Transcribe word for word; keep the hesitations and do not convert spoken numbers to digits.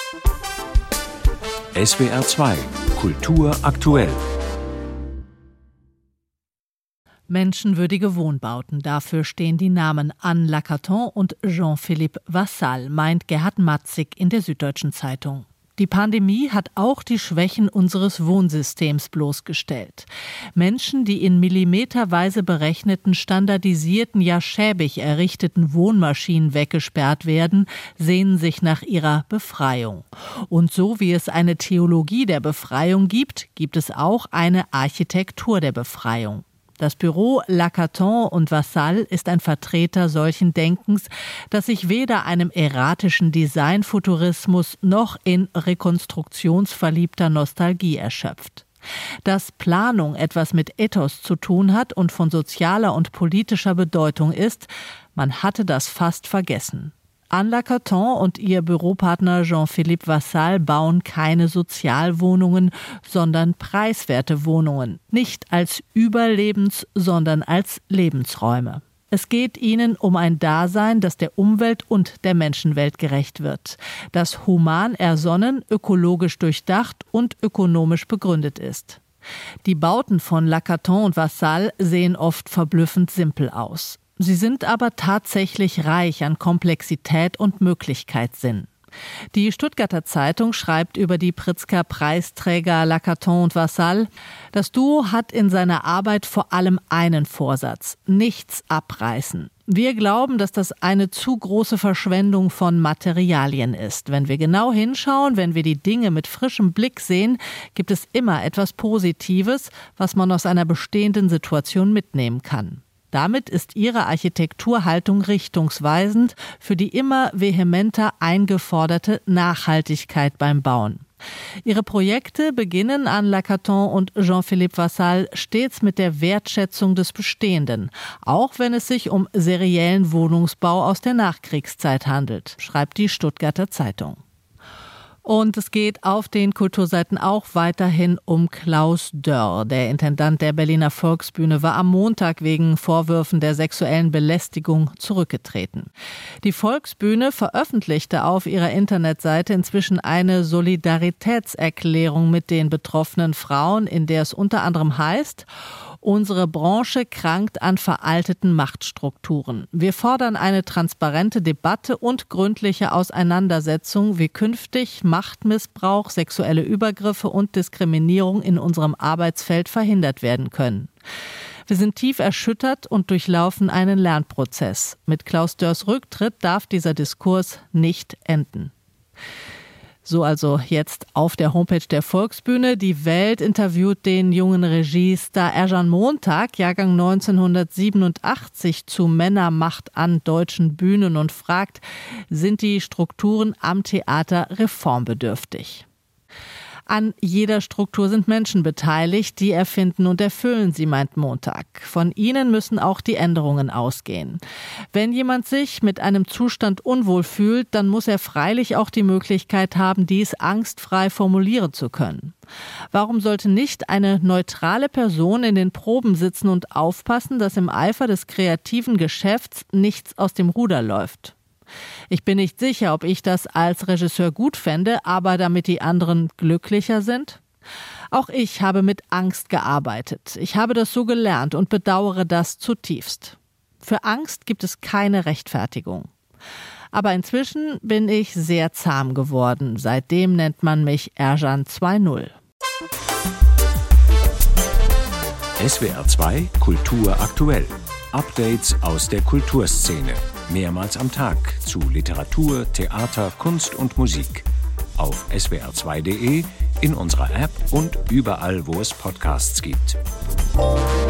S W R zwei Kultur aktuell. Menschenwürdige Wohnbauten, dafür stehen die Namen Anne Lacaton und Jean-Philippe Vassal, meint Gerhard Matzig in der Süddeutschen Zeitung. Die Pandemie hat auch die Schwächen unseres Wohnsystems bloßgestellt. Menschen, die in millimeterweise berechneten, standardisierten, ja schäbig errichteten Wohnmaschinen weggesperrt werden, sehnen sich nach ihrer Befreiung. Und so wie es eine Theologie der Befreiung gibt, gibt es auch eine Architektur der Befreiung. Das Büro Lacaton und Vassal ist ein Vertreter solchen Denkens, das sich weder einem erratischen Designfuturismus noch in rekonstruktionsverliebter Nostalgie erschöpft. Dass Planung etwas mit Ethos zu tun hat und von sozialer und politischer Bedeutung ist, man hatte das fast vergessen. Anne Lacaton und ihr Büropartner Jean-Philippe Vassal bauen keine Sozialwohnungen, sondern preiswerte Wohnungen. Nicht als Überlebens-, sondern als Lebensräume. Es geht ihnen um ein Dasein, das der Umwelt und der Menschenwelt gerecht wird, das human ersonnen, ökologisch durchdacht und ökonomisch begründet ist. Die Bauten von Lacaton und Vassal sehen oft verblüffend simpel aus. Sie sind aber tatsächlich reich an Komplexität und Möglichkeitssinn. Die Stuttgarter Zeitung schreibt über die Pritzker-Preisträger Lacaton und Vassal: Das Duo hat in seiner Arbeit vor allem einen Vorsatz: nichts abreißen. Wir glauben, dass das eine zu große Verschwendung von Materialien ist. Wenn wir genau hinschauen, wenn wir die Dinge mit frischem Blick sehen, gibt es immer etwas Positives, was man aus einer bestehenden Situation mitnehmen kann. Damit ist ihre Architekturhaltung richtungsweisend für die immer vehementer eingeforderte Nachhaltigkeit beim Bauen. Ihre Projekte beginnen an Lacaton und Jean-Philippe Vassal stets mit der Wertschätzung des Bestehenden, auch wenn es sich um seriellen Wohnungsbau aus der Nachkriegszeit handelt, schreibt die Stuttgarter Zeitung. Und es geht auf den Kulturseiten auch weiterhin um Klaus Dörr. Der Intendant der Berliner Volksbühne war am Montag wegen Vorwürfen der sexuellen Belästigung zurückgetreten. Die Volksbühne veröffentlichte auf ihrer Internetseite inzwischen eine Solidaritätserklärung mit den betroffenen Frauen, in der es unter anderem heißt: Unsere Branche krankt an veralteten Machtstrukturen. Wir fordern eine transparente Debatte und gründliche Auseinandersetzung, wie künftig Machtmissbrauch, sexuelle Übergriffe und Diskriminierung in unserem Arbeitsfeld verhindert werden können. Wir sind tief erschüttert und durchlaufen einen Lernprozess. Mit Klaus Dörrs Rücktritt darf dieser Diskurs nicht enden. So also jetzt auf der Homepage der Volksbühne. Die Welt interviewt den jungen Regiestar Ercan Montag, Jahrgang neunzehnhundertsiebenundachtzig, zu Männermacht an deutschen Bühnen und fragt: Sind die Strukturen am Theater reformbedürftig? An jeder Struktur sind Menschen beteiligt, die erfinden und erfüllen sie, meint Montag. Von ihnen müssen auch die Änderungen ausgehen. Wenn jemand sich mit einem Zustand unwohl fühlt, dann muss er freilich auch die Möglichkeit haben, dies angstfrei formulieren zu können. Warum sollte nicht eine neutrale Person in den Proben sitzen und aufpassen, dass im Eifer des kreativen Geschäfts nichts aus dem Ruder läuft? Ich bin nicht sicher, ob ich das als Regisseur gut fände, aber damit die anderen glücklicher sind? Auch ich habe mit Angst gearbeitet. Ich habe das so gelernt und bedauere das zutiefst. Für Angst gibt es keine Rechtfertigung. Aber inzwischen bin ich sehr zahm geworden. Seitdem nennt man mich Ercan zwei Punkt null. S W R zwei Kultur aktuell. Updates aus der Kulturszene. Mehrmals am Tag zu Literatur, Theater, Kunst und Musik. Auf S W R zwei Punkt de, in unserer App und überall, wo es Podcasts gibt.